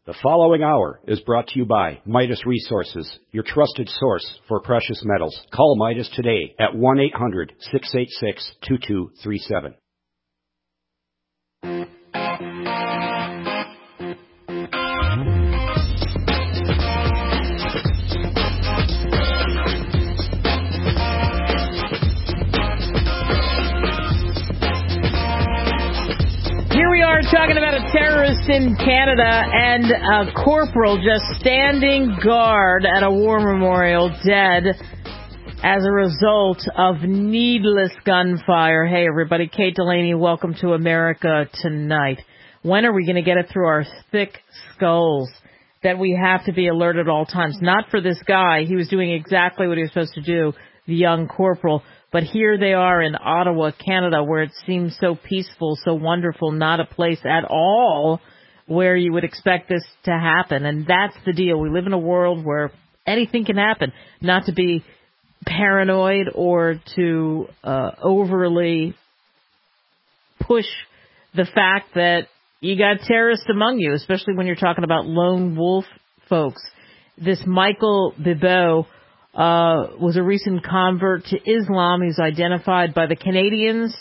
The following hour is brought to you by Midas Resources, your trusted source for precious metals. Call Midas today at 1-800-686-2237. Here we are talking about a terrorist in Canada and a corporal just standing guard at a war memorial dead as a result of needless gunfire. Hey, everybody. Kate Delaney, welcome to America Tonight. When are we going to get it through our thick skulls that we have to be alert at all times? Not for this guy. He was doing exactly what he was supposed to do, the young corporal. But here they are in Ottawa, Canada, where it seems so peaceful, so wonderful, not a place at all where you would expect this to happen. And that's the deal. We live in a world where anything can happen. Not to be paranoid or to overly push the fact that you got terrorists among you, especially when you're talking about lone wolf folks. This Michael Bibeau was a recent convert to Islam. He was identified by the Canadians,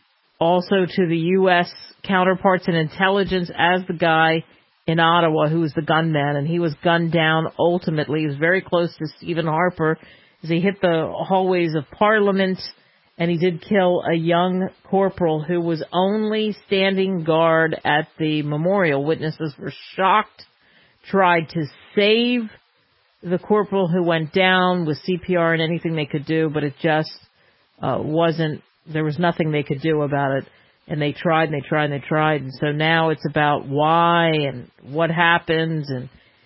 also to the U.S. counterparts in intelligence as the guy in Ottawa who was the gunman, and he was gunned down ultimately. He was very close to Stephen Harper as he hit the hallways of Parliament, and he did kill a young corporal who was only standing guard at the memorial. Witnesses were shocked, tried to save the corporal who went down with CPR and anything they could do, but it just wasn't, there was nothing they could do about it. And they tried and they tried and they tried. And so now it's about why and what happened and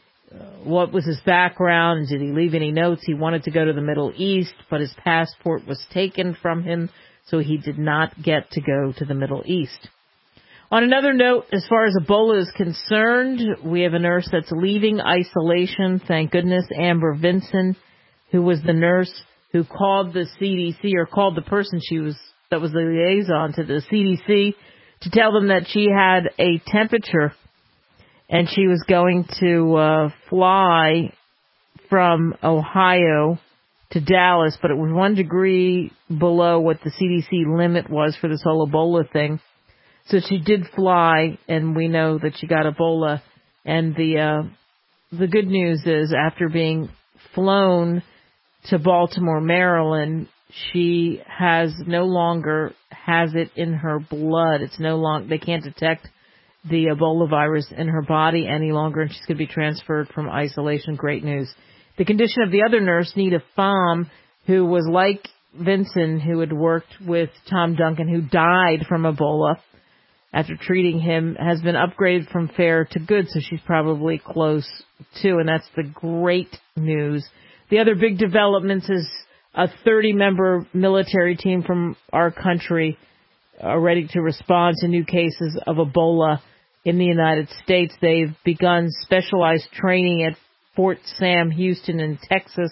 what was his background. And did he leave any notes? He wanted to go to the Middle East, but his passport was taken from him, so he did not get to go to the Middle East. On another note, as far as Ebola is concerned, we have a nurse that's leaving isolation. Thank goodness, Amber Vinson, who was the nurse who called the CDC, or called the person that was the liaison to the CDC, to tell them that she had a temperature and she was going to fly from Ohio to Dallas, but it was 1 degree below what the CDC limit was for this whole Ebola thing. So she did fly, and we know that she got Ebola. And the good news is, after being flown to Baltimore, Maryland, she no longer has it in her blood. They can't detect the Ebola virus in her body any longer, and she's going to be transferred from isolation. Great news. The condition of the other nurse, Nita Pham, who was like Vincent, who had worked with Tom Duncan, who died from Ebola after treating him, has been upgraded from fair to good, so she's probably close to, and that's the great news. The other big developments is a 30-member military team from our country are ready to respond to new cases of Ebola in the United States. They've begun specialized training at Fort Sam Houston in Texas,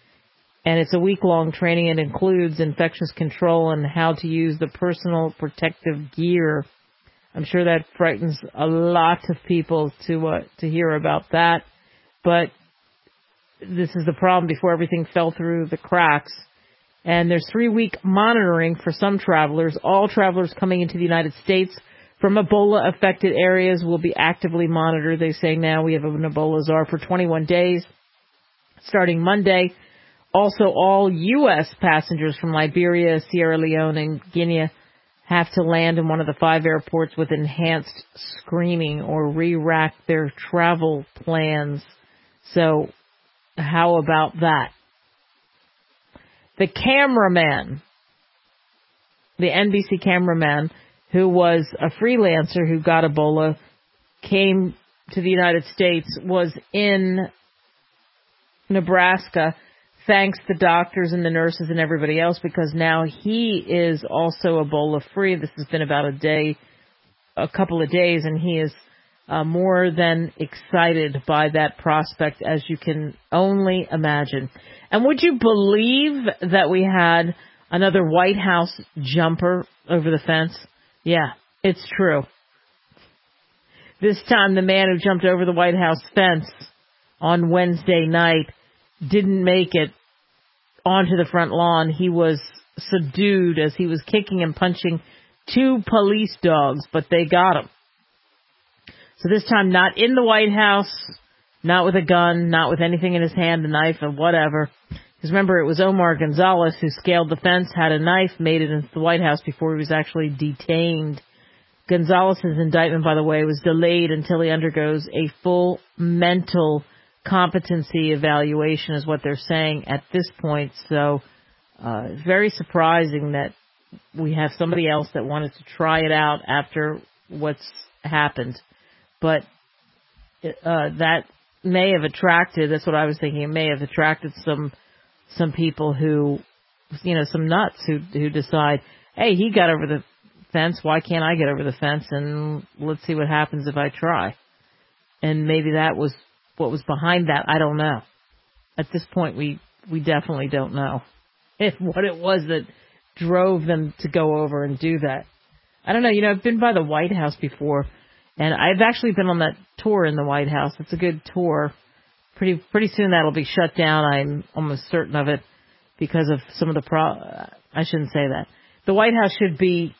and it's a week-long training. It includes infectious control and how to use the personal protective gear. I'm sure that frightens a lot of people to hear about that. But this is the problem before everything fell through the cracks. And there's 3-week monitoring for some travelers. All travelers coming into the United States from Ebola-affected areas will be actively monitored. They say now we have an Ebola czar for 21 days, starting Monday. Also, all U.S. passengers from Liberia, Sierra Leone, and Guinea have to land in one of the 5 airports with enhanced screening or re-rack their travel plans. So how about that? The cameraman, the NBC cameraman, who was a freelancer who got Ebola, came to the United States, was in Nebraska, thanks the doctors and the nurses and everybody else, because now he is also Ebola free. This has been about a couple of days, and he is more than excited by that prospect, as you can only imagine. And would you believe that we had another White House jumper over the fence? Yeah, it's true. This time, the man who jumped over the White House fence on Wednesday night didn't make it onto the front lawn. He was subdued as he was kicking and punching 2 police dogs, but they got him. So this time, not in the White House, not with a gun, not with anything in his hand, a knife or whatever. Because remember, it was Omar Gonzalez who scaled the fence, had a knife, made it into the White House before he was actually detained. Gonzalez's indictment, by the way, was delayed until he undergoes a full mental competency evaluation, is what they're saying at this point. So, very surprising that we have somebody else that wanted to try it out after what's happened. But that may have attracted, that's what I was thinking, it may have attracted some people who, some nuts who decide, hey, he got over the fence, why can't I get over the fence, and let's see what happens if I try. And maybe that was what was behind that. I don't know. At this point, we definitely don't know what it was that drove them to go over and do that. I don't know. I've been by the White House before, and I've actually been on that tour in the White House. It's a good tour. Pretty soon that'll be shut down. I'm almost certain of it because of some of the I shouldn't say that. The White House should be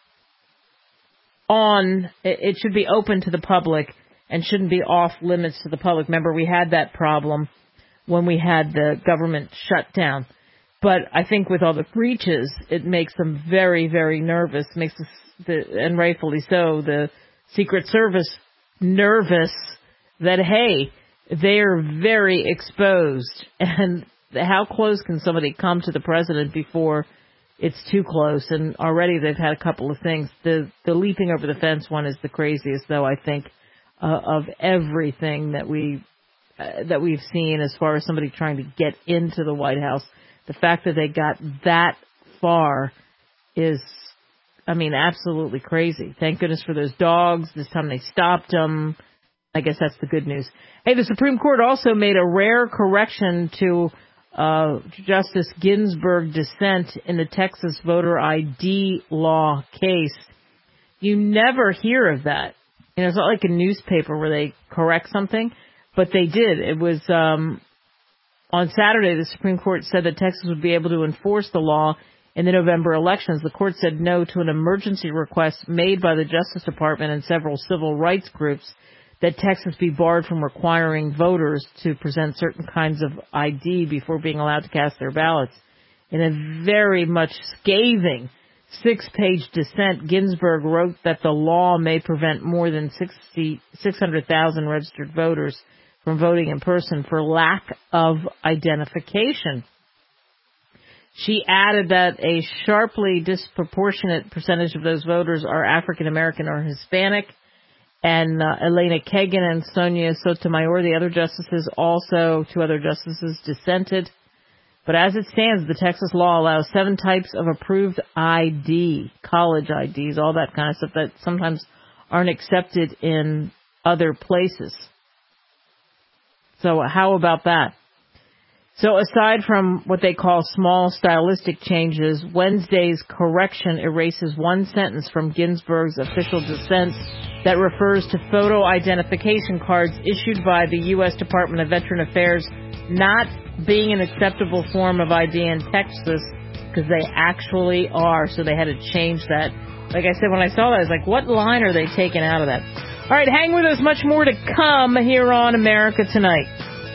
it should be open to the public and shouldn't be off limits to the public. Remember, we had that problem when we had the government shut down. But I think with all the breaches, it makes them very, very nervous. Makes and rightfully so, the Secret Service nervous that, hey, they're very exposed. And how close can somebody come to the president before it's too close? And already they've had a couple of things. The leaping over the fence one is the craziest, though, I think, of everything that we've seen as far as somebody trying to get into the White House. The fact that they got that far is, absolutely crazy. Thank goodness for those dogs. This time they stopped them. I guess that's the good news. Hey, the Supreme Court also made a rare correction to Justice Ginsburg dissent in the Texas voter ID law case. You never hear of that. It's not like a newspaper where they correct something, but they did. It was on Saturday, the Supreme Court said that Texas would be able to enforce the law in the November elections. The court said no to an emergency request made by the Justice Department and several civil rights groups that Texas be barred from requiring voters to present certain kinds of ID before being allowed to cast their ballots. In a very much scathing 6-page dissent, Ginsburg wrote that the law may prevent more than 600,000 registered voters from voting in person for lack of identification. She added that a sharply disproportionate percentage of those voters are African American or Hispanic. And Elena Kagan and Sonia Sotomayor, the other justices, also 2 other justices, dissented. But as it stands, the Texas law allows 7 types of approved ID, college IDs, all that kind of stuff that sometimes aren't accepted in other places. So how about that? So aside from what they call small stylistic changes, Wednesday's correction erases one sentence from Ginsburg's official dissent that refers to photo identification cards issued by the U.S. Department of Veteran Affairs not being an acceptable form of ID in Texas, because they actually are. So they had to change that. Like I said, when I saw that, I was like, what line are they taking out of that? All right, hang with us. Much more to come here on America Tonight.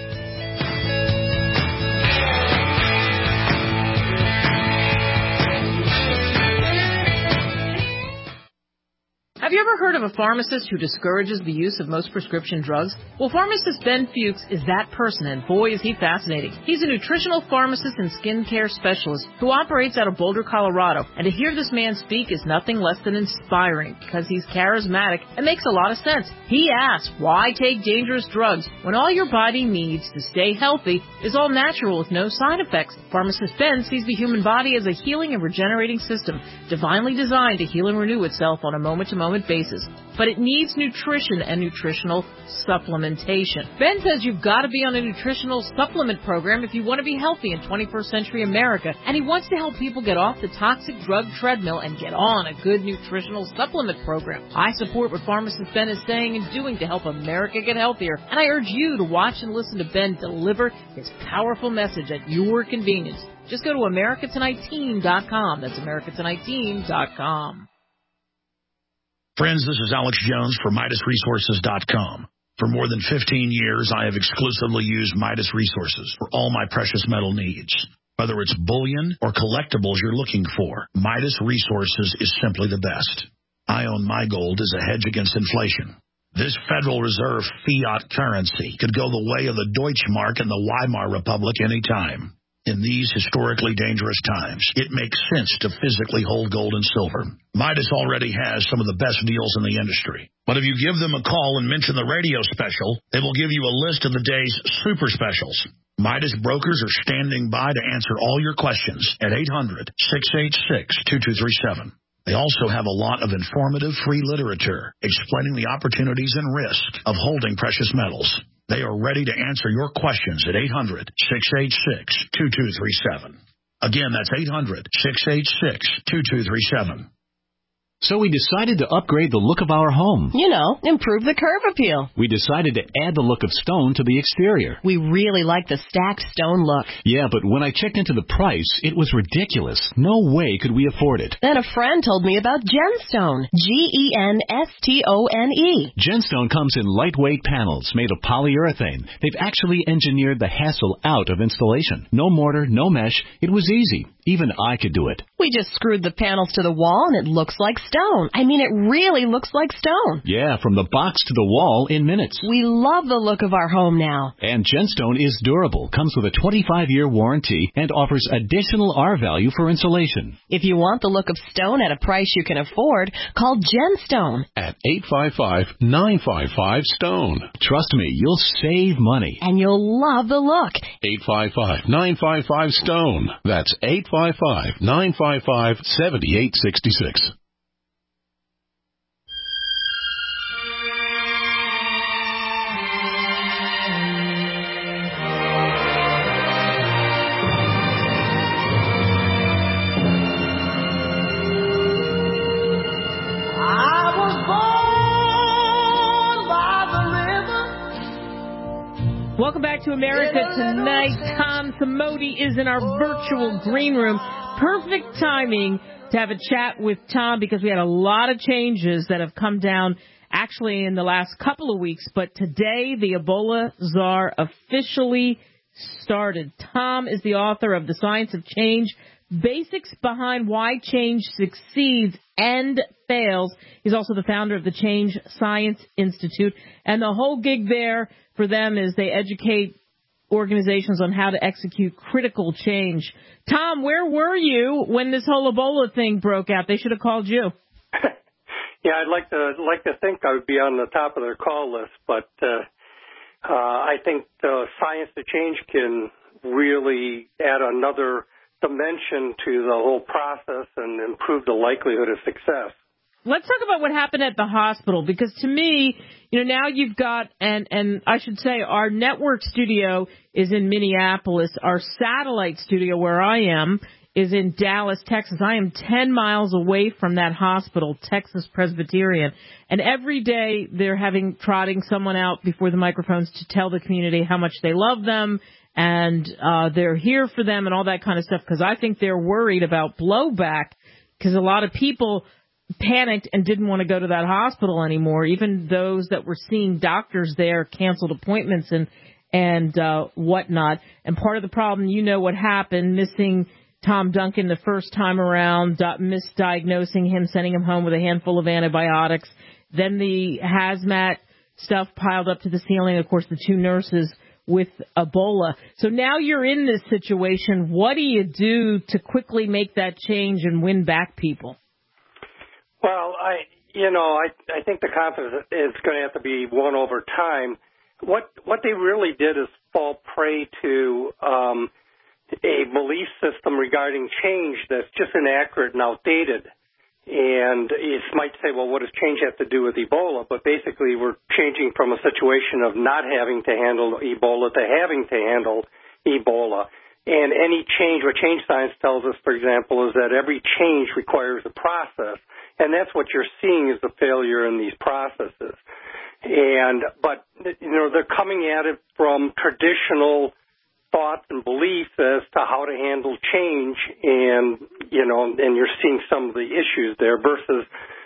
Have you ever heard of a pharmacist who discourages the use of most prescription drugs? Well, pharmacist Ben Fuchs is that person, and boy, is he fascinating. He's a nutritional pharmacist and skincare specialist who operates out of Boulder, Colorado. And to hear this man speak is nothing less than inspiring, because he's charismatic and makes a lot of sense. He asks, why take dangerous drugs when all your body needs to stay healthy is all natural with no side effects? Pharmacist Ben sees the human body as a healing and regenerating system, divinely designed to heal and renew itself on a moment-to-moment moment basis, but it needs nutrition and nutritional supplementation. Ben says you've got to be on a nutritional supplement program if you want to be healthy in 21st century America, and he wants to help people get off the toxic drug treadmill and get on a good nutritional supplement program. I support what pharmacist Ben is saying and doing to help America get healthier, and I urge you to watch and listen to Ben deliver his powerful message at your convenience. Just go to AmericaTonightTeam.com. That's AmericaTonightTeam.com. Friends, this is Alex Jones for MidasResources.com. For more than 15 years, I have exclusively used Midas Resources for all my precious metal needs. Whether it's bullion or collectibles you're looking for, Midas Resources is simply the best. I own my gold as a hedge against inflation. This Federal Reserve fiat currency could go the way of the Deutschmark and the Weimar Republic any time. In these historically dangerous times, it makes sense to physically hold gold and silver. Midas already has some of the best deals in the industry. But if you give them a call and mention the radio special, they will give you a list of the day's super specials. Midas brokers are standing by to answer all your questions at 800-686-2237. They also have a lot of informative free literature explaining the opportunities and risks of holding precious metals. They are ready to answer your questions at 800-686-2237. Again, that's 800-686-2237. So we decided to upgrade the look of our home. You know, improve the curve appeal. We decided to add the look of stone to the exterior. We really like the stacked stone look. Yeah, but when I checked into the price, it was ridiculous. No way could we afford it. Then a friend told me about Genstone. Genstone. Genstone comes in lightweight panels made of polyurethane. They've actually engineered the hassle out of installation. No mortar, no mesh. It was easy. Even I could do it. We just screwed the panels to the wall and it looks like stone. I mean, it really looks like stone. Yeah, from the box to the wall in minutes. We love the look of our home now. And Genstone is durable, comes with a 25-year warranty, and offers additional R-value for insulation. If you want the look of stone at a price you can afford, call Genstone at 855-955-STONE. Trust me, you'll save money. And you'll love the look. 855-955-STONE. That's 855-955-7866. Welcome back to America Tonight. Tom Samodi is in our virtual green room. Perfect timing to have a chat with Tom because we had a lot of changes that have come down actually in the last couple of weeks. But today, the Ebola czar officially started. Tom is the author of The Science of Change, Basics Behind Why Change Succeeds and Fails. He's also the founder of the Change Science Institute. And the whole gig there for them is they educate organizations on how to execute critical change. Tom, where were you when this whole Ebola thing broke out? They should have called you. Yeah, I'd like to think I would be on the top of their call list, but I think Science to Change can really add another dimension to the whole process and improve the likelihood of success. Let's talk about what happened at the hospital, because to me, you know, now you've got, and I should say our network studio is in Minneapolis. Our satellite studio where I am is in Dallas, Texas. I am 10 miles away from that hospital, Texas Presbyterian. And every day they're trotting someone out before the microphones to tell the community how much they love them and they're here for them and all that kind of stuff, because I think they're worried about blowback, because a lot of people panicked and didn't want to go to that hospital anymore. Even those that were seeing doctors there canceled appointments and whatnot. And part of the problem, you know what happened, missing Tom Duncan the first time around, misdiagnosing him, sending him home with a handful of antibiotics. Then the hazmat stuff piled up to the ceiling. Of course, the two nurses with Ebola. So now you're in this situation. What do you do to quickly make that change and win back people? Well, I think the confidence is going to have to be won over time. What they really did is fall prey to a belief system regarding change that's just inaccurate and outdated. And you might say, well, what does change have to do with Ebola? But basically, we're changing from a situation of not having to handle Ebola to having to handle Ebola. And any change, what change science tells us, for example, is that every change requires a process. And that's what you're seeing is the failure in these processes. But they're coming at it from traditional thoughts and beliefs as to how to handle change, and you're seeing some of the issues there versus,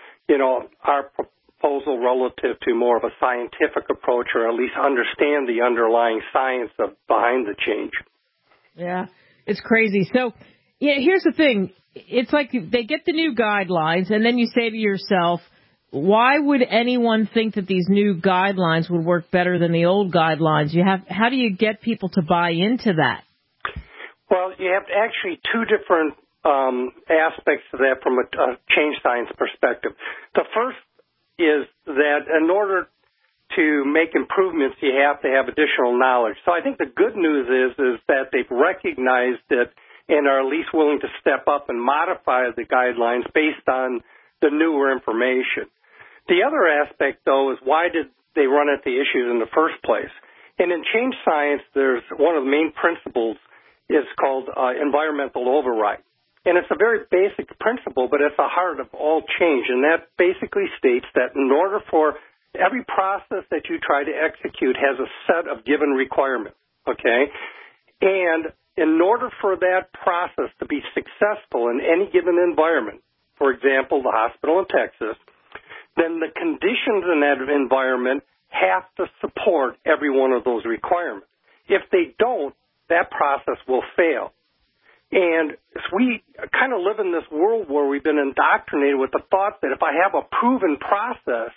our proposal relative to more of a scientific approach, or at least understand the underlying science behind the change. Yeah, it's crazy. So, here's the thing. It's like they get the new guidelines, and then you say to yourself, why would anyone think that these new guidelines would work better than the old guidelines? How do you get people to buy into that? Well, you have actually two different aspects to that from a change science perspective. The first is that in order to make improvements, you have to have additional knowledge. So I think the good news is that they've recognized it and are at least willing to step up and modify the guidelines based on the newer information. The other aspect, though, is why did they run at the issues in the first place? And in change science, there's one of the main principles is called environmental override. And it's a very basic principle, but it's the heart of all change. And that basically states that in order for every process that you try to execute has a set of given requirements, okay? And in order for that process to be successful in any given environment, for example, the hospital in Texas, then the conditions in that environment have to support every one of those requirements. If they don't, that process will fail. And we kind of live in this world where we've been indoctrinated with the thought that if I have a proven process,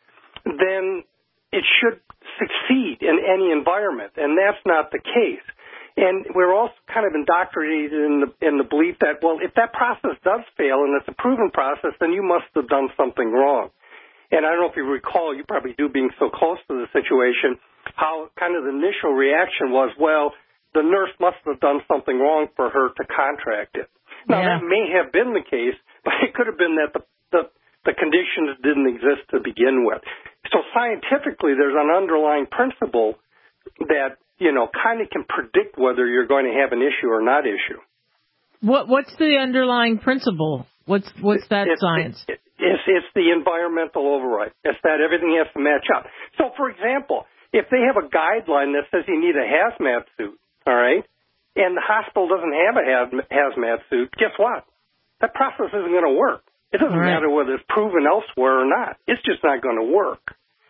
then it should succeed in any environment, and that's not the case. And we're also kind of indoctrinated in the belief that, well, if that process does fail and it's a proven process, then you must have done something wrong. And I don't know if you recall, you probably do being so close to the situation, how kind of the initial reaction was, well, the nurse must have done something wrong for her to contract it. Now, that may have been the case, but it could have been that the conditions didn't exist to begin with. So scientifically, there's an underlying principle that, kind of can predict whether you're going to have an issue or not issue. What's the underlying principle? What's that science? It's the environmental override. It's that everything has to match up. So, for example, if they have a guideline that says you need a hazmat suit, all right, and the hospital doesn't have a hazmat suit, guess what? That process isn't going to work. It doesn't matter whether it's proven elsewhere or not. It's just not going to work.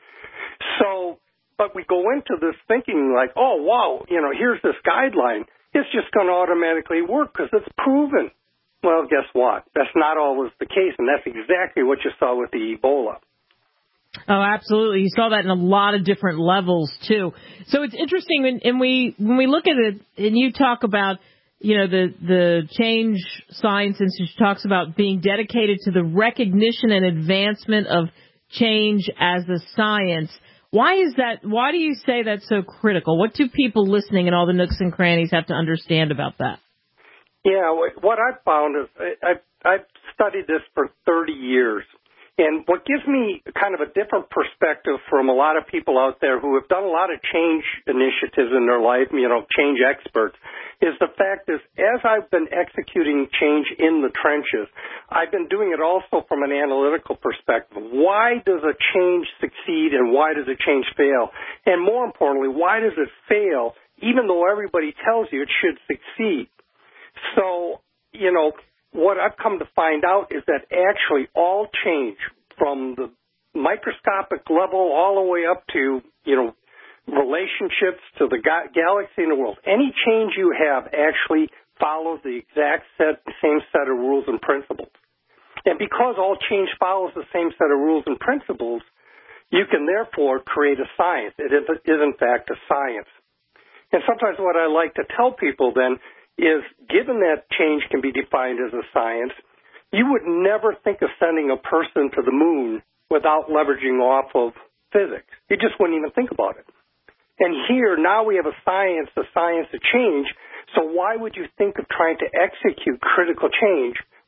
So, but we go into this thinking like, oh, wow, here's this guideline. It's just going to automatically work because it's proven. Well, guess what? That's not always the case, and that's exactly what you saw with the Ebola. Oh, absolutely. You saw that in a lot of different levels, too. So it's interesting when we look at it, and you talk about, the Change Science Institute talks about being dedicated to the recognition and advancement of change as a science. Why is that? Why do you say that's so critical? What do people listening in all the nooks and crannies have to understand about that? Yeah, what I've found is I've studied this for 30 years. And what gives me kind of a different perspective from a lot of people out there who have done a lot of change initiatives in their life, change experts, is the fact is as I've been executing change in the trenches, I've been doing it also from an analytical perspective. Why does a change succeed and why does a change fail? And more importantly, why does it fail even though everybody tells you it should succeed? So, what I've come to find out is that actually all change from the microscopic level all the way up to, relationships to the galaxy and the world, any change you have actually follows the exact same set of rules and principles. And because all change follows the same set of rules and principles, you can therefore create a science. It is in fact a science. And sometimes what I like to tell people then is given that change can be defined as a science, you would never think of sending a person to the moon without leveraging off of physics. You just wouldn't even think about it. And here, now we have a science of change, so why would you think of trying to execute critical change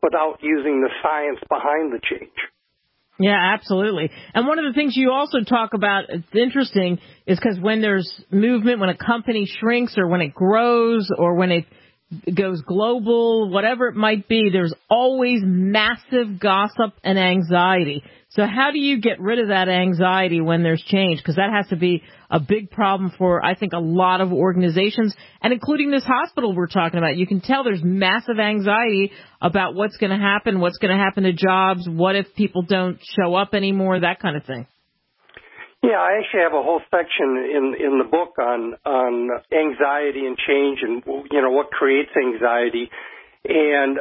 without using the science behind the change. Yeah, absolutely. And one of the things you also talk about, it's interesting, is because when there's movement, when a company shrinks or when it grows or when it goes global, whatever it might be, there's always massive gossip and anxiety. So how do you get rid of that anxiety when there's change? Because that has to be a big problem for, I think, a lot of organizations, and including this hospital we're talking about. You can tell there's massive anxiety about what's going to happen to jobs, what if people don't show up anymore, that kind of thing. Yeah, I actually have a whole section in the book on anxiety and change and, what creates anxiety. And,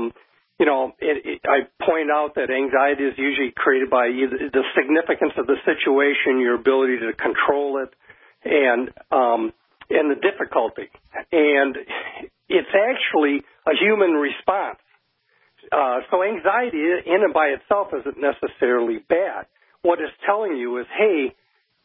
I point out that anxiety is usually created by either the significance of the situation, your ability to control it, and the difficulty. And it's actually a human response. So anxiety in and by itself isn't necessarily bad. What it's telling you is, hey,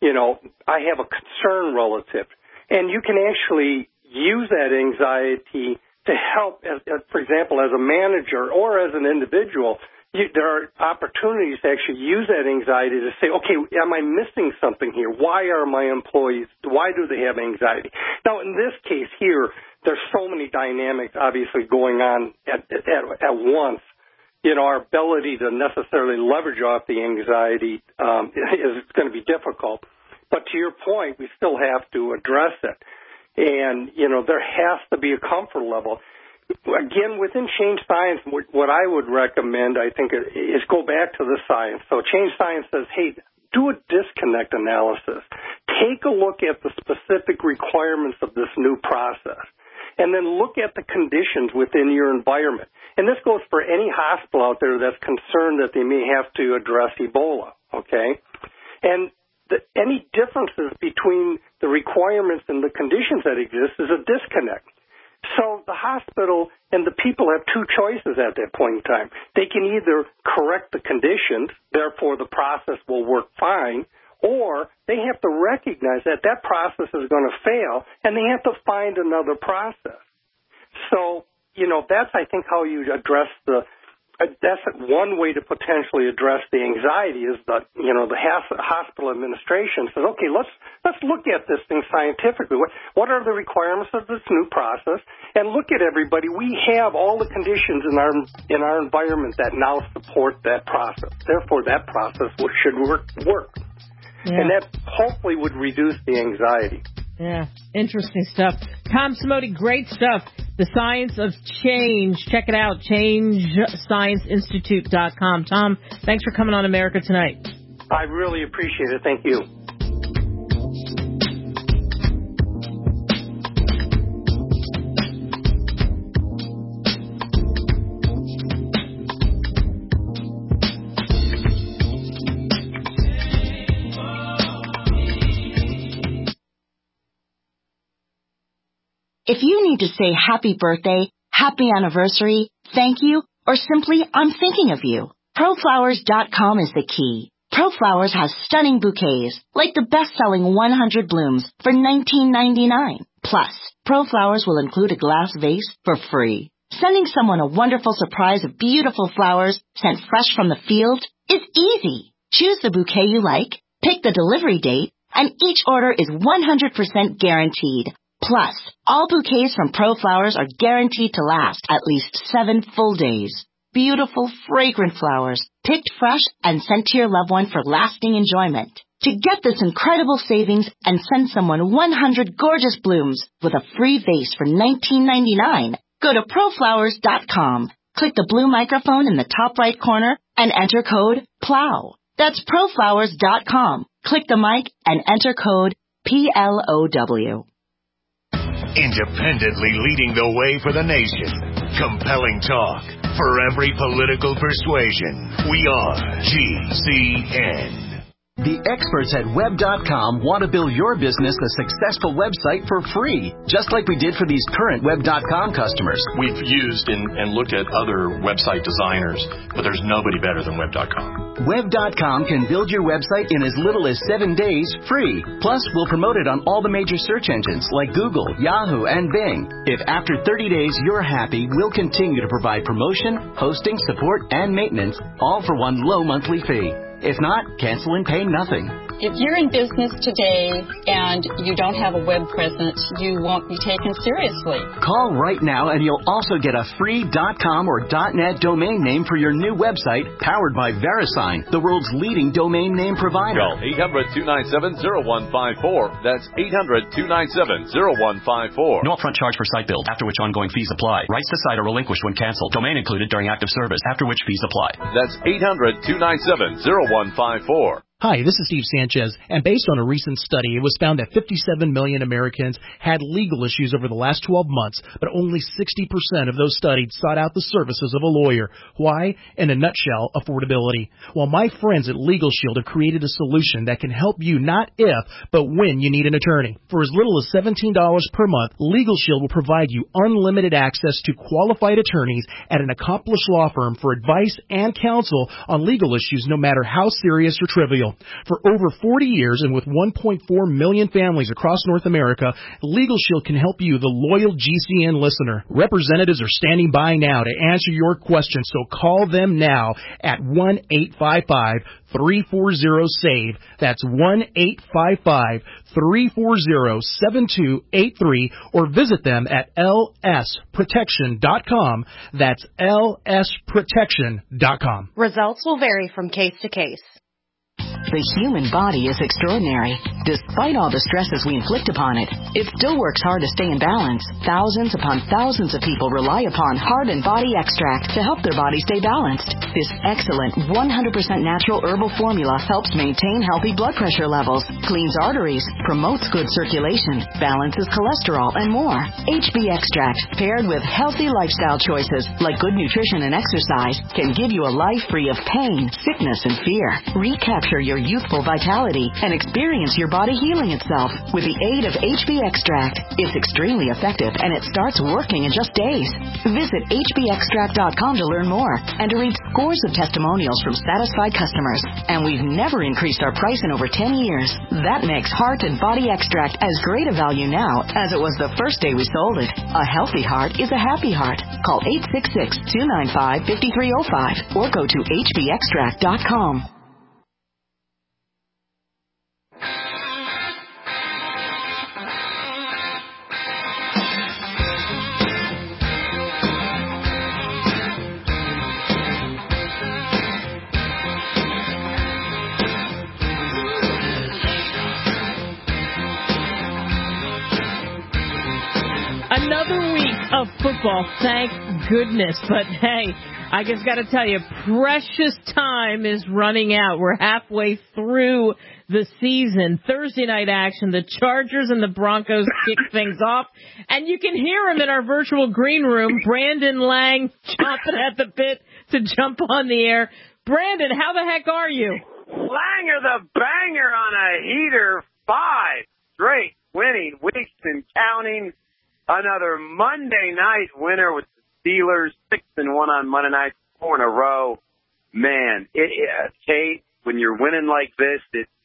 I have a concern relative. And you can actually use that anxiety to help, for example, as a manager or as an individual. There are opportunities to actually use that anxiety to say, okay, am I missing something here? Why are my employees, why do they have anxiety? Now, in this case here, there's so many dynamics obviously going on at once. Our ability to necessarily leverage off the anxiety is going to be difficult. But to your point, we still have to address it. And, there has to be a comfort level. Again, within change science, what I would recommend, I think, is go back to the science. So change science says, hey, do a disconnect analysis. Take a look at the specific requirements of this new process. And then look at the conditions within your environment. And this goes for any hospital out there that's concerned that they may have to address Ebola, okay? And any differences between the requirements and the conditions that exist is a disconnect. So the hospital and the people have two choices at that point in time. They can either correct the conditions, therefore the process will work fine, or they have to recognize that that process is going to fail, and they have to find another process. So, that's, I think, how you address that's one way to potentially address the anxiety is the hospital administration says, okay, let's look at this thing scientifically. What are the requirements of this new process? And look at everybody. We have all the conditions in our environment that now support that process. Therefore, that process should work. Yeah. And that hopefully would reduce the anxiety. Yeah, interesting stuff. Tom Simoti, great stuff. The Science of Change. Check it out, changescienceinstitute.com. Tom, thanks for coming on America Tonight. I really appreciate it. Thank you. If you need to say happy birthday, happy anniversary, thank you, or simply I'm thinking of you, ProFlowers.com is the key. ProFlowers has stunning bouquets, like the best-selling 100 blooms for $19.99. Plus, ProFlowers will include a glass vase for free. Sending someone a wonderful surprise of beautiful flowers sent fresh from the field is easy. Choose the bouquet you like, pick the delivery date, and each order is 100% guaranteed. Plus, all bouquets from ProFlowers are guaranteed to last at least 7 full days. Beautiful, fragrant flowers, picked fresh and sent to your loved one for lasting enjoyment. To get this incredible savings and send someone 100 gorgeous blooms with a free vase for $19.99, go to ProFlowers.com. Click the blue microphone in the top right corner and enter code PLOW. That's ProFlowers.com. Click the mic and enter code PLOW. Independently leading the way for the nation. Compelling talk for every political persuasion. We are GCN. The experts at Web.com want to build your business a successful website for free, just like we did for these current Web.com customers. We've used and looked at other website designers, but there's nobody better than Web.com. Web.com can build your website in as little as 7 days free. Plus, we'll promote it on all the major search engines like Google, Yahoo, and Bing. If after 30 days you're happy, we'll continue to provide promotion, hosting, support, and maintenance, all for one low monthly fee. If not, cancel and pay nothing. If you're in business today and you don't have a web presence, you won't be taken seriously. Call right now and you'll also get a free .com or .net domain name for your new website, powered by VeriSign, the world's leading domain name provider. Call 800-297-0154. That's 800-297-0154. No upfront charge for site build, after which ongoing fees apply. Rights to site are relinquished when canceled. Domain included during active service, after which fees apply. That's 800-297-0154. Hi, this is Steve Sanchez, and based on a recent study, it was found that 57 million Americans had legal issues over the last 12 months, but only 60% of those studied sought out the services of a lawyer. Why? In a nutshell, affordability. Well, my friends at Legal Shield have created a solution that can help you not if, but when you need an attorney. For as little as $17 per month, Legal Shield will provide you unlimited access to qualified attorneys at an accomplished law firm for advice and counsel on legal issues, no matter how serious or trivial. For over 40 years and with 1.4 million families across North America, Legal Shield can help you, the loyal GCN listener. Representatives are standing by now to answer your questions, so call them now at 1-855-340-SAVE. That's 1-855-340-7283, or visit them at lsprotection.com. That's lsprotection.com. Results will vary from case to case. The human body is extraordinary. Despite all the stresses we inflict upon it, it still works hard to stay in balance. Thousands upon thousands of people rely upon Heart and Body Extract to help their body stay balanced. This excellent 100% natural herbal formula helps maintain healthy blood pressure levels, cleans arteries, promotes good circulation, balances cholesterol, and more. HB Extract, paired with healthy lifestyle choices like good nutrition and exercise, can give you a life free of pain, sickness, and fear. Recapture your youthful vitality and experience your body healing itself with the aid of HB Extract. It's extremely effective and it starts working in just days. Visit hbextract.com to learn more and to read scores of testimonials from satisfied customers. And we've never increased our price in over 10 years. That makes Heart and Body Extract as great a value now as it was the first day we sold it. A healthy heart is a happy heart. Call 866-295-5305 or go to hbextract.com. Another week of football, thank goodness. But hey, I just got to tell you, precious time is running out. We're halfway through the season. Thursday night action, the Chargers and the Broncos kick things off. And you can hear him in our virtual green room, Brandon Lang, chomping at the bit to jump on the air. Brandon, how the heck are you? Langer the banger on a heater, 5 straight winning weeks and counting. Another Monday night winner with the Steelers, 6-1 on Monday night, 4 in a row. Man, Kate, when you're winning like this,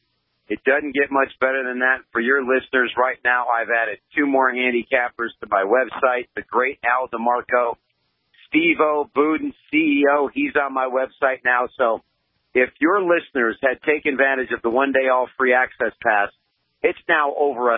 it doesn't get much better than that. For your listeners right now, I've added 2 more handicappers to my website. The great Al DeMarco, Steve-O Budin, CEO, he's on my website now. So if your listeners had taken advantage of the one-day all-free access pass, it's now over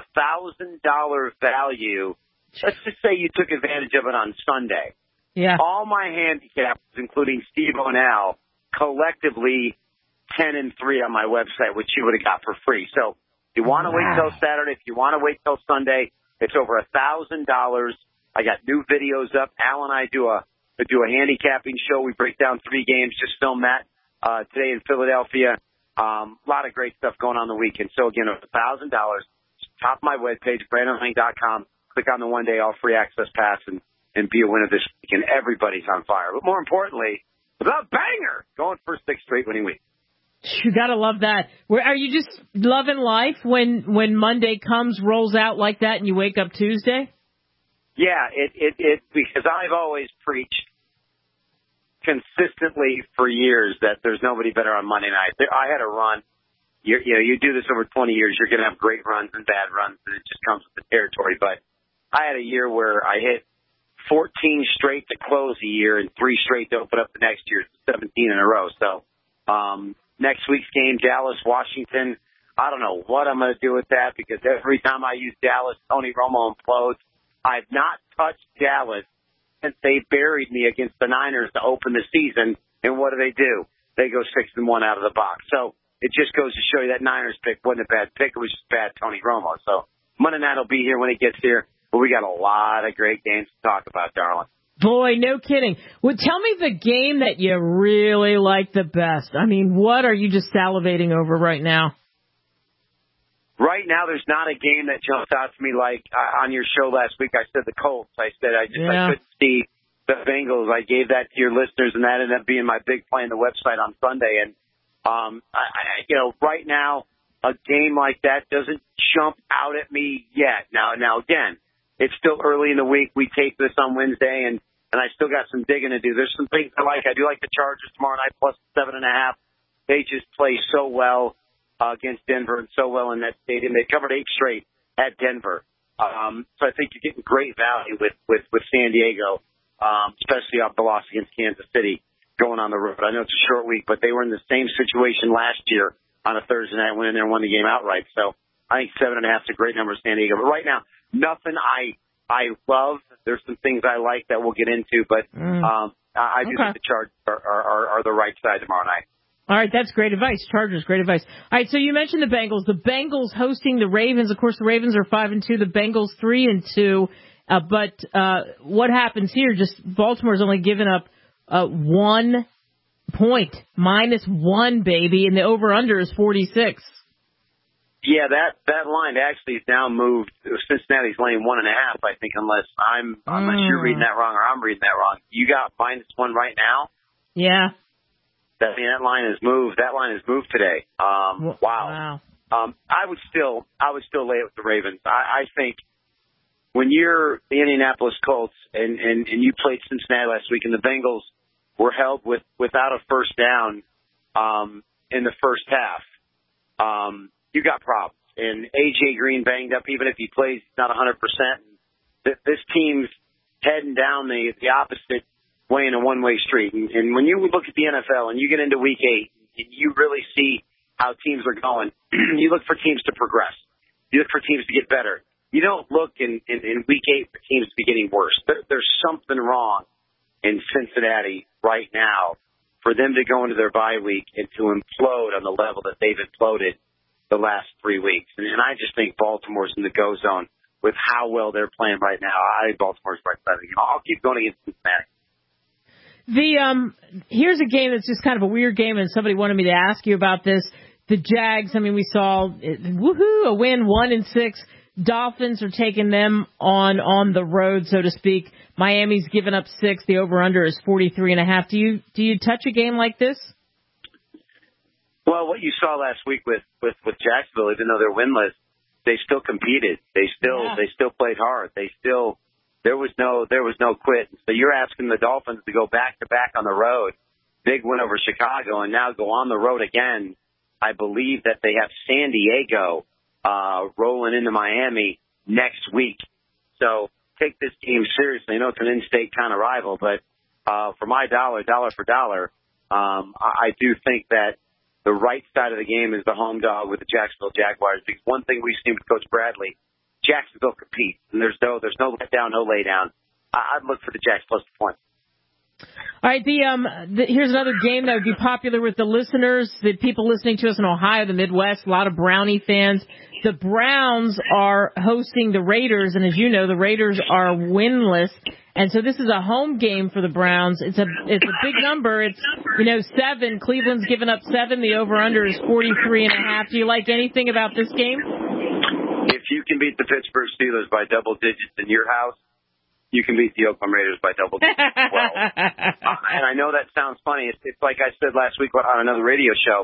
$1,000 value. Let's just say you took advantage of it on Sunday. Yeah. All my handicaps, including Steve-O and Al, collectively 10-3 on my website, which you would have got for free. So if you want to wait till Saturday, if you want to wait till Sunday, it's over $1,000. I got new videos up. Al and I do a handicapping show. We break down 3 games. Just filmed that today in Philadelphia. A lot of great stuff going on the weekend. So again, $1,000. Top of my webpage, BrandonLang.com. Click on the one-day all-free access pass and be a winner this weekend. Everybody's on fire. But more importantly, the banger going for 6 straight winning week. You gotta love that. Are you just loving life when Monday comes, rolls out like that, and you wake up Tuesday? Yeah, it because I've always preached consistently for years that there's nobody better on Monday night. I had a run. You do this over 20 years, you're going to have great runs and bad runs, and it just comes with the territory. But I had a year where I hit 14 straight to close a year and 3 straight to open up the next year, 17 in a row. So next week's game, Dallas, Washington, I don't know what I'm going to do with that because every time I use Dallas, Tony Romo implodes. I've not touched Dallas since they buried me against the Niners to open the season. And what do? They go 6-1 out of the box. So it just goes to show you that Niners pick wasn't a bad pick. It was just bad Tony Romo. So Monday night will be here when it gets here. But we got a lot of great games to talk about, darling. Boy, no kidding. Well, tell me the game that you really like the best. I mean, what are you just salivating over right now? Right now, there's not a game that jumps out to me like on your show last week. I said the Colts. I said I couldn't see the Bengals. I gave that to your listeners, and that ended up being my big play on the website on Sunday. And right now, a game like that doesn't jump out at me yet. Now again, it's still early in the week. We tape this on Wednesday, and I still got some digging to do. There's some things I like. I do like the Chargers tomorrow night plus 7.5. They just play so well against Denver and so well in that stadium. They covered 8 straight at Denver. So I think you're getting great value with San Diego, especially off the loss against Kansas City going on the road. I know it's a short week, but they were in the same situation last year on a Thursday night, went in there and won the game outright. So I think 7.5 is a great number of San Diego. But right now, nothing I love. There's some things I like that we'll get into, but I do think the Chargers are the right side tomorrow night. All right, that's great advice. Chargers, great advice. All right, so you mentioned the Bengals. The Bengals hosting the Ravens. Of course, the Ravens are 5-2. The Bengals 3-2. But what happens here? Just Baltimore's only given up 1 point, -1, baby, and the over/under is 46. Yeah, that line actually is now moved. Cincinnati's laying 1.5, I think, unless you're reading that wrong or I'm reading that wrong. You got -1 right now? Yeah. That line is moved. That line is moved today. Wow. I would still lay it with the Ravens. I think when you're the Indianapolis Colts and you played Cincinnati last week and the Bengals were held without a first down in the first half, you got problems. And A.J. Green banged up. Even if he plays, he's not 100%. This team's heading down the opposite way in a one-way street. And when you look at the NFL and you get into Week 8 and you really see how teams are going, you look for teams to progress. You look for teams to get better. You don't look in Week 8 for teams to be getting worse. There's something wrong in Cincinnati right now for them to go into their bye week and to implode on the level that they've imploded the last 3 weeks. And I just think Baltimore's in the go zone with how well they're playing right now. I think Baltimore's right side of the game. I'll keep going against Cincinnati. Here's a game that's just kind of a weird game, and somebody wanted me to ask you about this. The Jags, I mean, we saw, a win, 1-6. Dolphins are taking them on the road, so to speak. Miami's given up 6. The over/under is 43.5. Do you touch a game like this? Well, what you saw last week with Jacksonville, even though they're winless, they still competed. They still played hard. There was no quit. So you're asking the Dolphins to go back to back on the road, big win over Chicago, and now go on the road again. I believe that they have San Diego rolling into Miami next week. So take this game seriously. I know it's an in-state kind of rival, but for my dollar for dollar, I do think that the right side of the game is the home dog with the Jacksonville Jaguars. Because one thing we've seen with Coach Bradley, Jacksonville competes, and there's no letdown, no laydown. I'd look for the Jacks plus the points. All right, here's another game that would be popular with the listeners, the people listening to us in Ohio, the Midwest, a lot of Brownie fans. The Browns are hosting the Raiders, and as you know, the Raiders are winless. And so this is a home game for the Browns. It's a big number. It's 7. Cleveland's given up 7. The over/under is 43.5. Do you like anything about this game? If you can beat the Pittsburgh Steelers by double digits in your house, you can beat the Oakland Raiders by double digits as well. And I know that sounds funny. It's like I said last week on another radio show.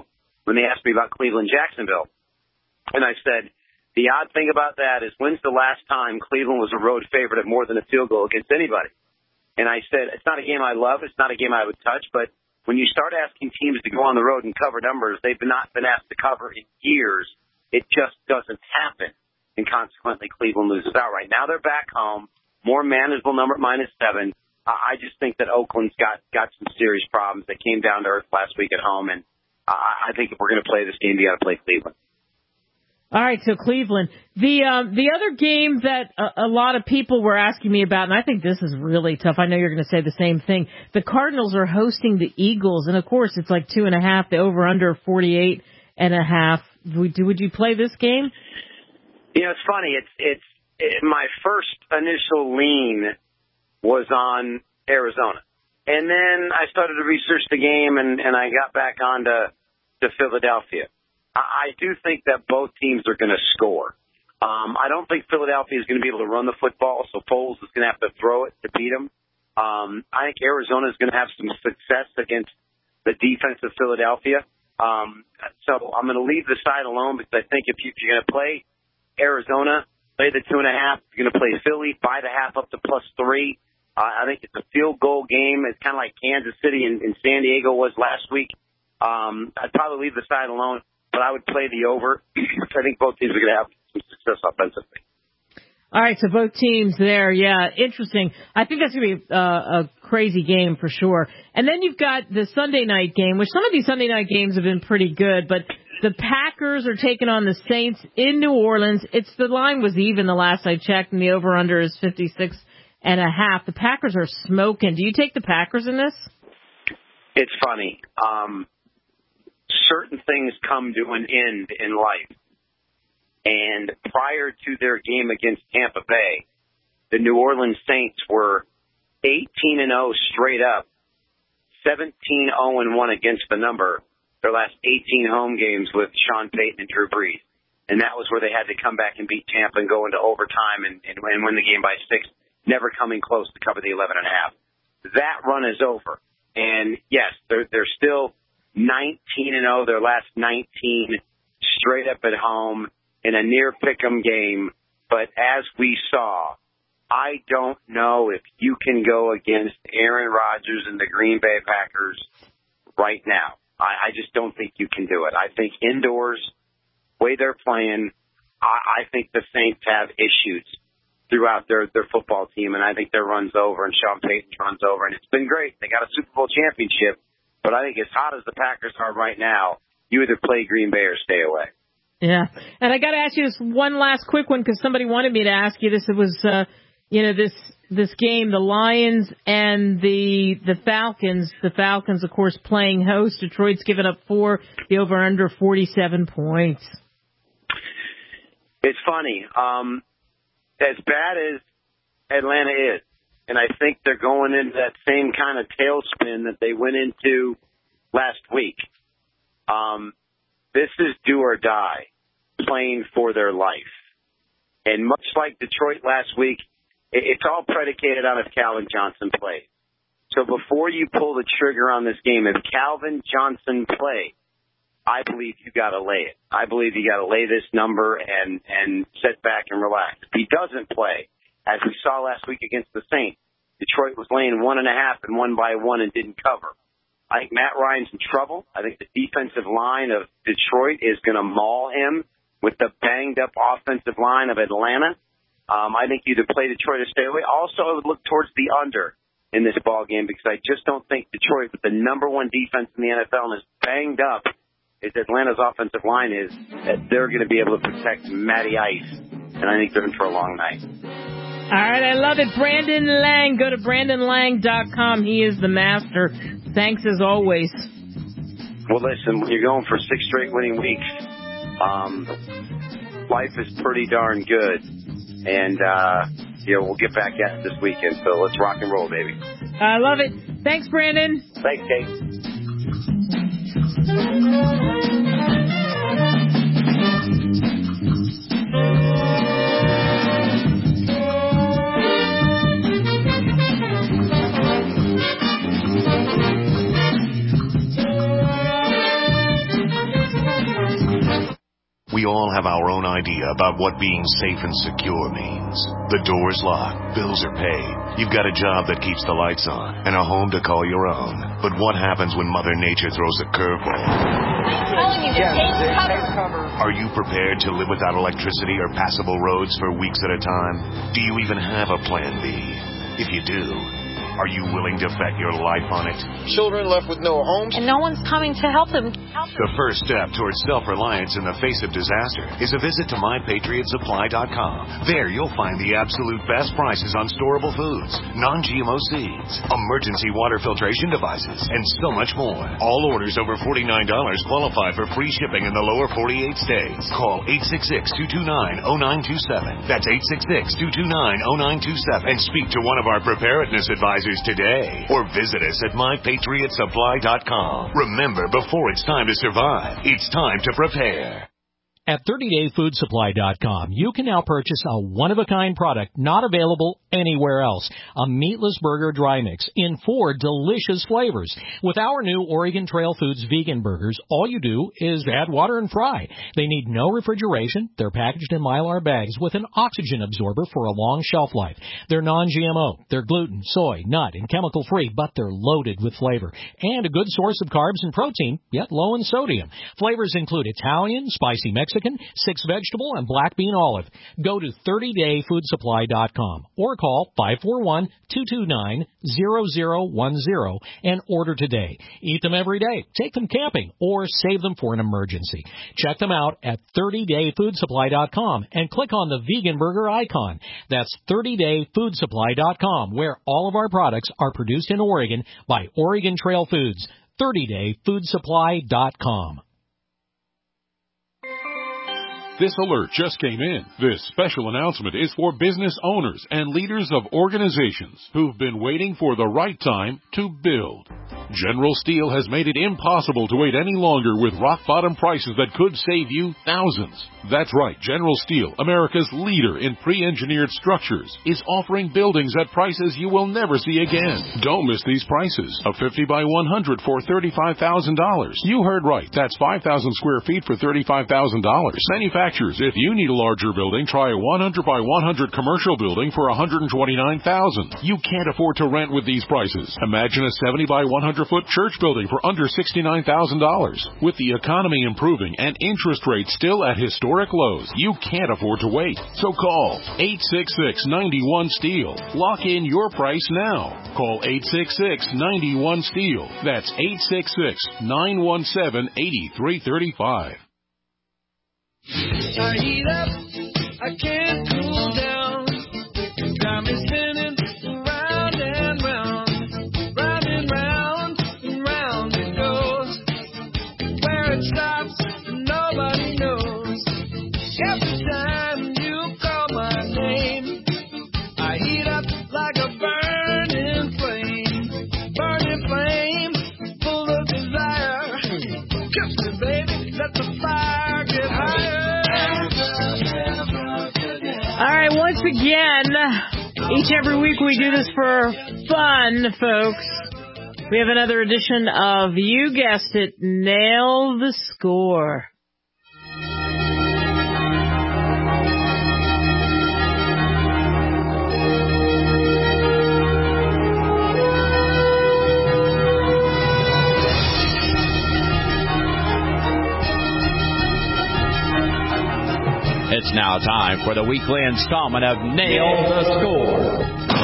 when they asked me about Cleveland-Jacksonville. And I said, the odd thing about that is when's the last time Cleveland was a road favorite at more than a field goal against anybody? And I said, it's not a game I love. It's not a game I would touch. But when you start asking teams to go on the road and cover numbers they've not been asked to cover in years, it just doesn't happen. And consequently, Cleveland loses outright. Now they're back home, more manageable number at -7. I just think that Oakland's got some serious problems. They came down to earth last week at home, and I think if we're going to play this game, you got to play Cleveland. All right, so Cleveland. The other game that a lot of people were asking me about, and I think this is really tough. I know you're going to say the same thing. The Cardinals are hosting the Eagles, and of course it's like 2.5. The over/under 48.5. Would you play this game? You know, it's funny. It's my first initial lean was on Arizona, and then I started to research the game, and I got back on to Philadelphia. I do think that both teams are going to score. I don't think Philadelphia is going to be able to run the football, so Foles is going to have to throw it to beat them. I think Arizona is going to have some success against the defense of Philadelphia. So I'm going to leave the side alone because I think if you're going to play Arizona, play the 2.5. If you're going to play Philly, buy the half up to +3. I think it's a field goal game. It's kind of like Kansas City and San Diego was last week. I'd probably leave the side alone, but I would play the over. I think both teams are going to have some success offensively. All right, so both teams there, yeah, interesting. I think that's going to be a crazy game for sure. And then you've got the Sunday night game, which some of these Sunday night games have been pretty good, but the Packers are taking on the Saints in New Orleans. The line was even the last I checked, and the over/under is 56.5. The Packers are smoking. Do you take the Packers in this? It's funny. Certain things come to an end in life. And prior to their game against Tampa Bay, the New Orleans Saints were 18-0 straight up, 17-0-1 against the number, their last 18 home games with Sean Payton and Drew Brees. And that was where they had to come back and beat Tampa and go into overtime and win the game by 6, never coming close to cover the 11.5. That run is over. And, yes, they're still 19-0, their last 19 straight up at home in a near pick'em game. But as we saw, I don't know if you can go against Aaron Rodgers and the Green Bay Packers right now. I just don't think you can do it. I think indoors, way they're playing, I think the Saints have issues throughout their football team, and I think their run's over and Sean Payton's run's over. And it's been great. They got a Super Bowl championship. But I think as hot as the Packers are right now, you either play Green Bay or stay away. Yeah. And I got to ask you this one last quick one because somebody wanted me to ask you this. It was, this game, the Lions and the Falcons. The Falcons, of course, playing host. Detroit's given up 4, the over-under 47 points. It's funny. As bad as Atlanta is, and I think they're going into that same kind of tailspin that they went into last week. This is do or die, playing for their life. And much like Detroit last week, it's all predicated on if Calvin Johnson plays. So before you pull the trigger on this game, if Calvin Johnson plays, I believe you got to lay it. I believe you got to lay this number and sit back and relax. If he doesn't play, as we saw last week against the Saints, Detroit was laying 1.5 and 1-by-1 and didn't cover. I think Matt Ryan's in trouble. I think the defensive line of Detroit is going to maul him with the banged-up offensive line of Atlanta. I think you either play Detroit or stay away. Also, I would look towards the under in this ball game because I just don't think Detroit, with the number 1 defense in the NFL and as banged up as Atlanta's offensive line is, that they're going to be able to protect Matty Ice. And I think they're in for a long night. All right, I love it. Brandon Lang. Go to BrandonLang.com. He is the master. Thanks as always. Well, listen, when you're going for 6 straight winning weeks, life is pretty darn good. And, we'll get back at it this weekend. So let's rock and roll, baby. I love it. Thanks, Brandon. Thanks, Kate. have our own idea about what being safe and secure means. The door's locked, bills are paid, you've got a job that keeps the lights on, and a home to call your own. But what happens when Mother Nature throws a curveball? I'm telling you, the tape cover. Are you prepared to live without electricity or passable roads for weeks at a time? Do you even have a plan B? If you do, are you willing to bet your life on it? Children left with no homes. And no one's coming to help them. The first step towards self-reliance in the face of disaster is a visit to MyPatriotSupply.com. There you'll find the absolute best prices on storable foods, non-GMO seeds, emergency water filtration devices, and so much more. All orders over $49 qualify for free shipping in the lower 48 states. Call 866-229-0927. That's 866-229-0927 and speak to one of our preparedness advisors today, or visit us at MyPatriotSupply.com. Remember, before it's time to survive, it's time to prepare. At 30dayfoodsupply.com, you can now purchase a one-of-a-kind product not available anywhere else. A meatless burger dry mix in 4 delicious flavors. With our new Oregon Trail Foods vegan burgers, all you do is add water and fry. They need no refrigeration. They're packaged in Mylar bags with an oxygen absorber for a long shelf life. They're non-GMO. They're gluten, soy, nut, and chemical-free, but they're loaded with flavor. And a good source of carbs and protein, yet low in sodium. Flavors include Italian, spicy Mexican, 6 vegetable, and black bean olive. Go to 30dayfoodsupply.com or call 541-229-0010 and order today. Eat them every day, take them camping, or save them for an emergency. Check them out at 30dayfoodsupply.com and click on the vegan burger icon. That's 30dayfoodsupply.com, where all of our products are produced in Oregon by Oregon Trail Foods. 30dayfoodsupply.com. This alert just came in. This special announcement is for business owners and leaders of organizations who've been waiting for the right time to build. General Steel has made it impossible to wait any longer with rock-bottom prices that could save you thousands. That's right, General Steel, America's leader in pre-engineered structures, is offering buildings at prices you will never see again. Don't miss these prices. A 50 by 100 for $35,000. You heard right. That's 5,000 square feet for $35,000. Manufacturers, if you need a larger building, try a 100 by 100 commercial building for $129,000. You can't afford to rent with these prices. Imagine a 70 by 100-foot church building for under $69,000. With the economy improving and interest rates still at historic lows, you can't afford to wait. So call 866-91-STEEL. Lock in your price now. Call 866-91-STEEL. That's 866-917-8335. I heat up, I can't cool down. Got me spinning round and round, round and round, and round it goes. Where it stops, nobody knows. Every time you call my name, I heat up like a burning flame, full of desire. Kiss me, baby, let the fire get higher. All right, once again, each and every week we do this for fun, folks. We have another edition of, you guessed it, Nail the Score. It's now time for the weekly installment of Nail the Score.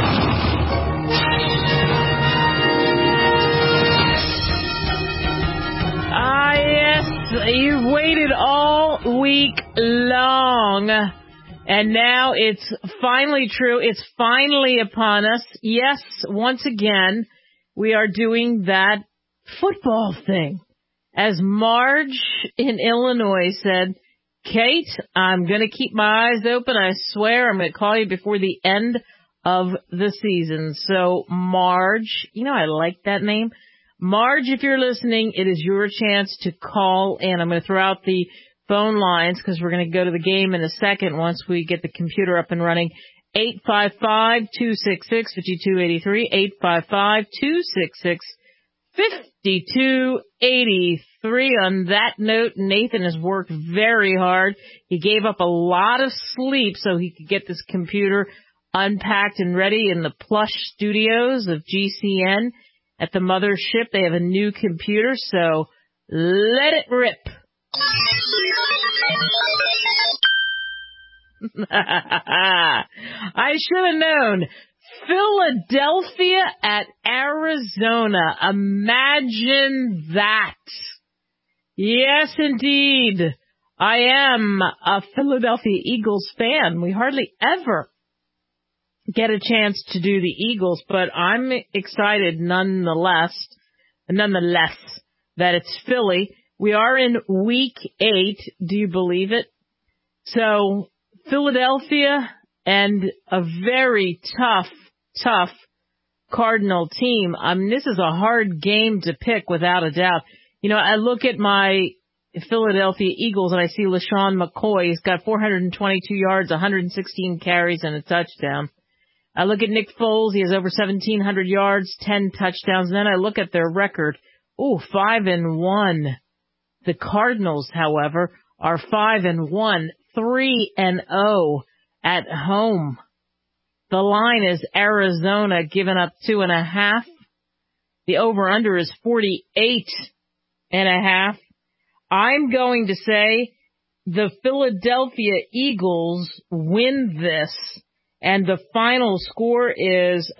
Ah, yes, you've waited all week long, and now it's finally true. It's finally upon us. Yes, once again, we are doing that football thing. As Marge in Illinois said, Kate, I'm going to keep my eyes open. I swear I'm going to call you before the end of the season. So, Marge, you know I like that name. Marge, if you're listening, it is your chance to call in. I'm going to throw out the phone lines because we're going to go to the game in a second once we get the computer up and running. 855-266-5283, 855-266-5283. 5283. On that note, Nathan has worked very hard. He gave up a lot of sleep so he could get this computer unpacked and ready in the plush studios of GCN at the mothership. They have a new computer, so let it rip. I should have known. Philadelphia at Arizona. Imagine that. Yes, indeed. I am a Philadelphia Eagles fan. We hardly ever get a chance to do the Eagles, but I'm excited nonetheless that it's Philly. We are in week 8. Do you believe it? So Philadelphia and a very tough Cardinal team. This is a hard game to pick without a doubt. You know, I look at my Philadelphia Eagles and I see LaShawn McCoy. He's got 422 yards, 116 carries, and a touchdown. I look at Nick Foles. He has over 1,700 yards, 10 touchdowns. And then I look at their record. 5-1. The Cardinals, however, are 5-1, 3-0 at home. The line is Arizona giving up 2.5. The over-under is 48.5. I'm going to say the Philadelphia Eagles win this, and the final score is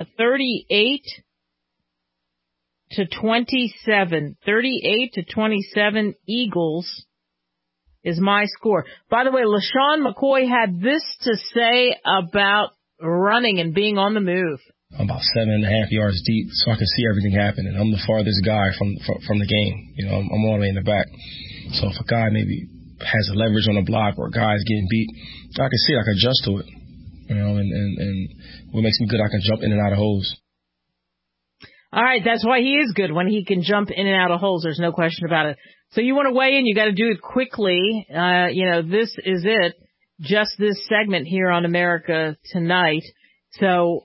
38-27. 38-27 Eagles is my score. By the way, LaShawn McCoy had this to say about running and being on the move. I'm about 7.5 yards deep, so I can see everything happening. I'm the farthest guy from the game. You know, I'm all the way in the back. So if a guy maybe has a leverage on the block or a guy's getting beat, I can see it. I can adjust to it. You know, and what makes me good, I can jump in and out of holes. All right, that's why he is good, when he can jump in and out of holes. There's no question about it. So you want to weigh in, you got to do it quickly. This is it. Just this segment here on America Tonight. So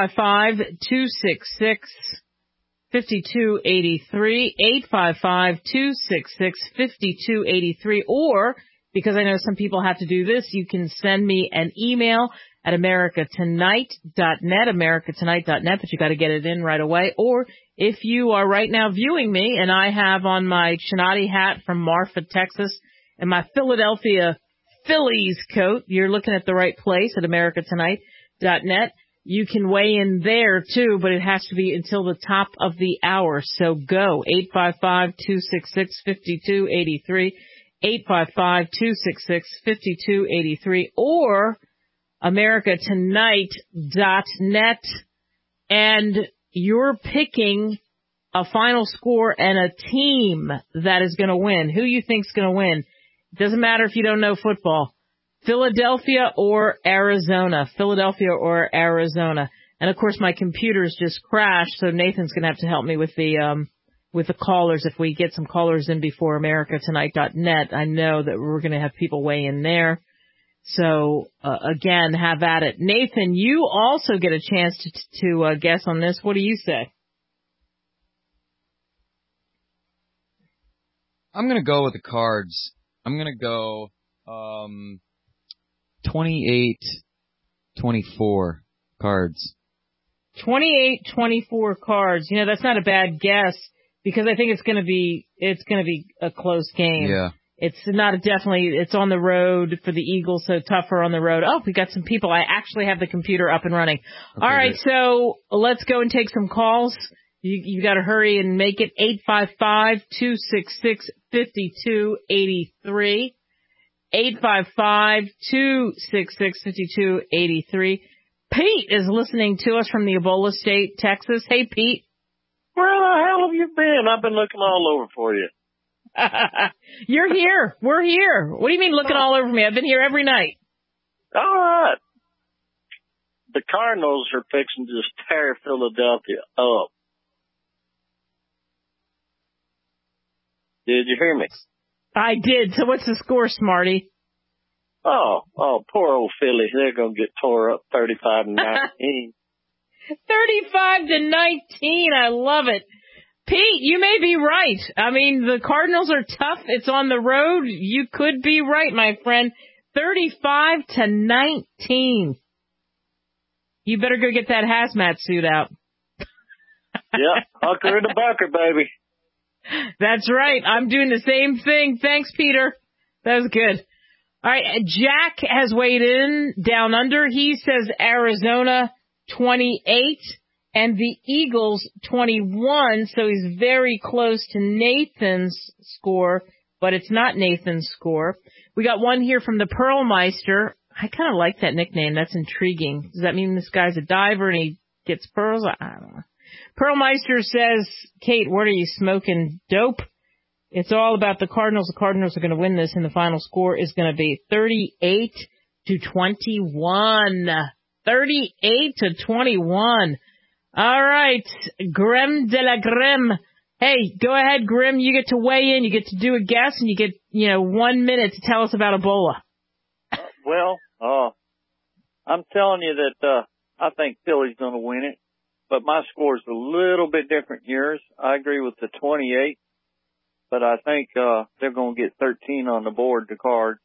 855-266-5283, 855-266-5283, or, because I know some people have to do this, you can send me an email at americatonight.net, americatonight.net, but you got to get it in right away. Or if you are right now viewing me and I have on my Chinati hat from Marfa, Texas, and my Philadelphia Phillies coat, you're looking at the right place at americatonight.net. You can weigh in there too, but it has to be until the top of the hour. So go 855-266-5283, 855-266-5283, or americatonight.net, and you're picking a final score and a team that is going to win. Who you think's going to win? It doesn't matter if you don't know football. Philadelphia or Arizona. Philadelphia or Arizona. And of course my computer's just crashed, so Nathan's going to have to help me with the callers if we get some callers in before americatonight.net. I know that we're going to have people weigh in there. So again, have at it. Nathan, you also get a chance to guess on this. What do you say? I'm going to go with the Cards. I'm going to go 28-24 Cards. 28-24 Cards. You know, that's not a bad guess, because I think it's going to be a close game. Yeah. It's it's on the road for the Eagles, so tougher on the road. Oh, we got some people. I actually have the computer up and running. Okay, all right, so let's go and take some calls. You got to hurry and make it. 855-266-5283. 855-266-5283. Pete is listening to us from the Ebola State, Texas. Hey, Pete. Where the hell have you been? I've been looking all over for you. You're here. We're here. What do you mean looking all over me? I've been here every night. All right. The Cardinals are fixing to just tear Philadelphia up. Did you hear me? I did. So what's the score, Smarty? Oh, poor old Philly. They're going to get tore up 35-19. 35-19. I love it. Pete, you may be right. I mean, the Cardinals are tough. It's on the road. You could be right, my friend. 35-19. You better go get that hazmat suit out. Yeah, Hunker in the bunker, baby. That's right. I'm doing the same thing. Thanks, Peter. That was good. All right, Jack has weighed in down under. He says Arizona 28 and the Eagles 21, so he's very close to Nathan's score, but it's not Nathan's score. We got one here from the Pearlmeister. I kind of like that nickname. That's intriguing. Does that mean this guy's a diver and he gets pearls? I don't know. Pearlmeister says, Kate, what are you smoking? Dope? It's all about the Cardinals. The Cardinals are going to win this, and the final score is going to be 38-21. 38-21. All right, Grim de la Grim. Hey, go ahead, Grim. You get to weigh in. You get to do a guess, and you get, 1 minute to tell us about Ebola. I'm telling you that I think Philly's going to win it, but my score's a little bit different than yours. I agree with the 28, but I think they're going to get 13 on the board, the Cards.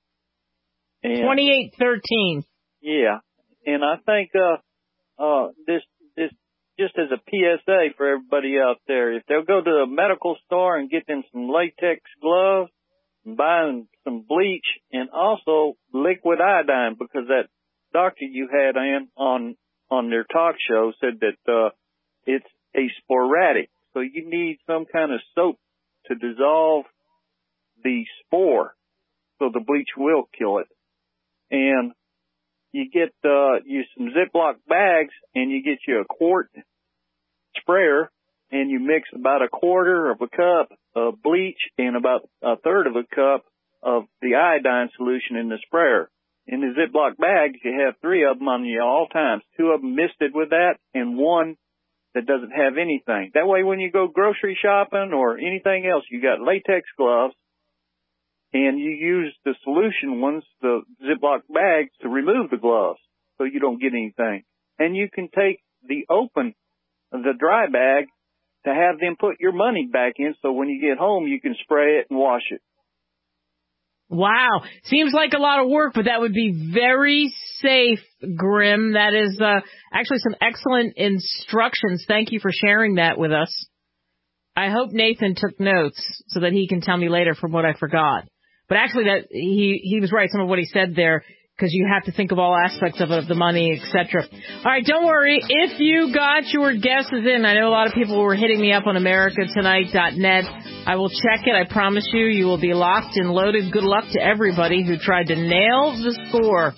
28-13. Yeah, and I think this just as a PSA for everybody out there, if they'll go to a medical store and get them some latex gloves, and buy them some bleach, and also liquid iodine, because that doctor you had on their talk show said that it's a sporadic, so you need some kind of soap to dissolve the spore, so the bleach will kill it. And you get you some Ziploc bags, and you get you a quart sprayer, and you mix about a quarter of a cup of bleach and about a third of a cup of the iodine solution in the sprayer. In the Ziploc bags, you have 3 of them on you all times. 2 of them misted with that, and 1 that doesn't have anything. That way, when you go grocery shopping or anything else, you got latex gloves, and you use the solution ones, the Ziploc bags, to remove the gloves so you don't get anything. And you can take the dry bag to have them put your money back in, so when you get home, you can spray it and wash it. Wow. Seems like a lot of work, but that would be very safe, Grim. That is actually some excellent instructions. Thank you for sharing that with us. I hope Nathan took notes so that he can tell me later from what I forgot. But actually, that he was right, some of what he said there, because you have to think of all aspects of it, of the money, etc. All right, don't worry. If you got your guesses in, I know a lot of people were hitting me up on americatonight.net. I will check it. I promise you, you will be locked and loaded. Good luck to everybody who tried to nail the score.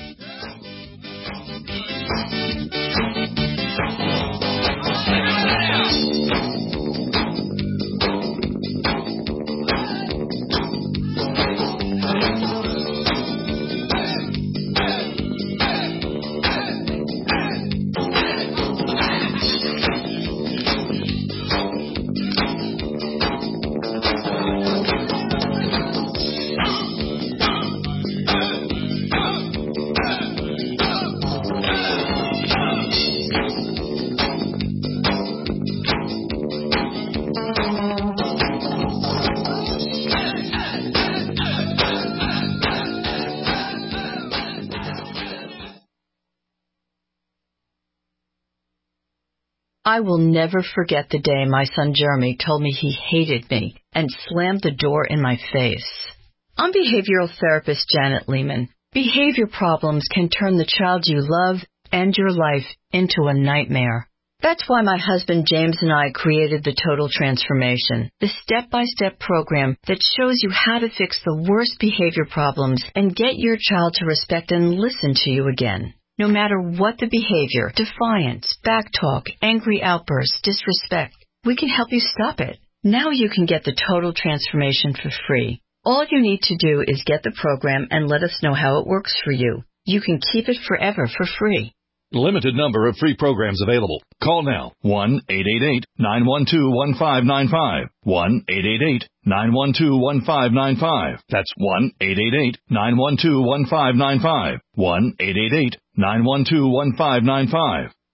I will never forget the day my son Jeremy told me he hated me and slammed the door in my face. I'm behavioral therapist Janet Lehman. Behavior problems can turn the child you love and your life into a nightmare. That's why my husband James and I created the Total Transformation, the step-by-step program that shows you how to fix the worst behavior problems and get your child to respect and listen to you again. No matter what the behavior, defiance, backtalk, angry outbursts, disrespect, we can help you stop it. Now you can get the Total Transformation for free. All you need to do is get the program and let us know how it works for you. You can keep it forever for free. Limited number of free programs available. Call now. 1-888-912-1595. 1-888-912-1595. That's 1-888-912-1595. 1-888-912-1595.